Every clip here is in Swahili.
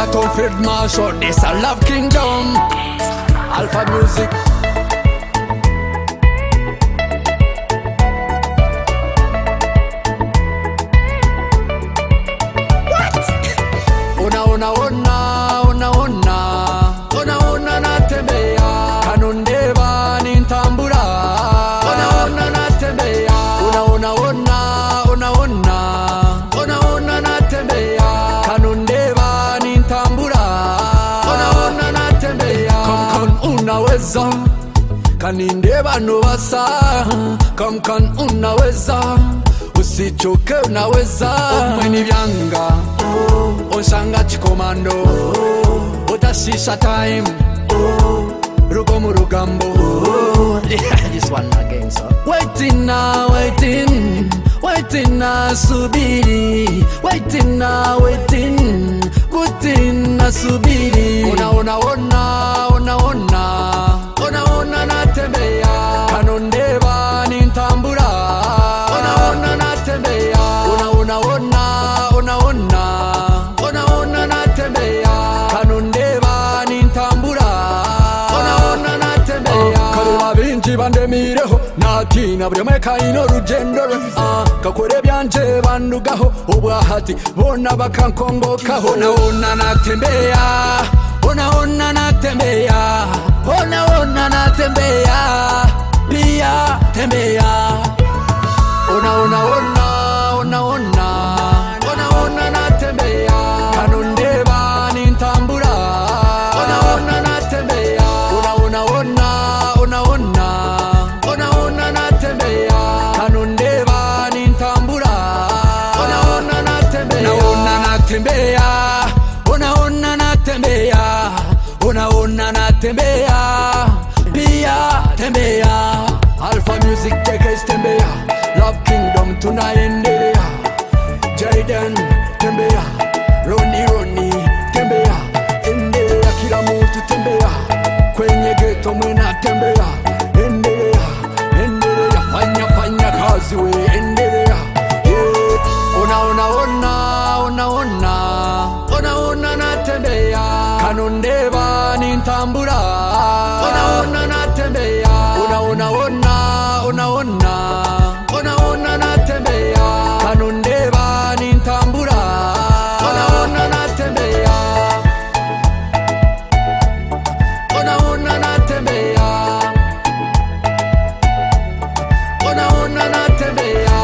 Reggaeton field marshal, this a love kingdom. Alpha Music. Ona natembea kanundeba nintambura. Ona natembea ona natembea kanundeba nintambura. Ona natembea come unaweza kanindeba nobasa come unaweza usichoke unaweza mweni byanga oshanga chikomando utashisha time rugo mu rugambo. This one again, so waiting na subiri, waiting butin na subiri. Ona natembea kanondeba nintambura. Ona natembea ona natembea kanondeba nintambura. Ona natembea kaleba binji bandemireho natina buri mweka ino rugendo kakore byanje bandugaho ubwahati bona bakankongokaho. Ona natembea ona natembea pia tembea. Ona natembea kanundeba nintambura. Ona natembea ona natembea kanundeba nintambura. Ona natembea ona natembea pia tembea. Alpha Music Tekes tembea, Love Kingdom tunaendelea. Jaden tembea, Roni tembea, endelea kila mtu tembea, kwenye ghetto mwena tembea, endelea fanya kazi we endelea. Ona natembea kanondeba nintambura. Ona natembea ona natembea kanondeba nintambura. Ona natembea ona natembea ona natembea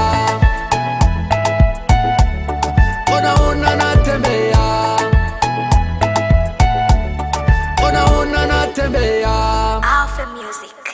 ona natembea Alpha Music.